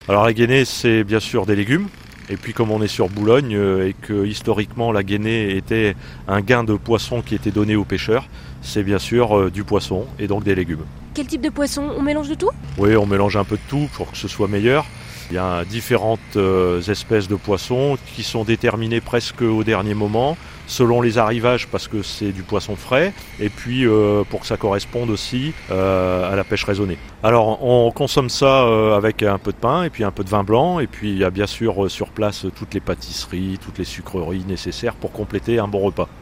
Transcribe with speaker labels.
Speaker 1: Alors la guénée, c'est bien sûr des légumes. Et puis comme on est sur Boulogne et que historiquement la guénée était un gain de poisson qui était donné aux pêcheurs, c'est bien sûr du poisson et donc des légumes.
Speaker 2: Quel type de poisson? On mélange de tout?
Speaker 1: Oui, on mélange un peu de tout pour que ce soit meilleur. Il y a différentes espèces de poissons qui sont déterminées presque au dernier moment, selon les arrivages parce que c'est du poisson frais, et puis pour que ça corresponde aussi à la pêche raisonnée. Alors on consomme ça avec un peu de pain et puis un peu de vin blanc, et puis il y a bien sûr sur place toutes les pâtisseries, toutes les sucreries nécessaires pour compléter un bon repas.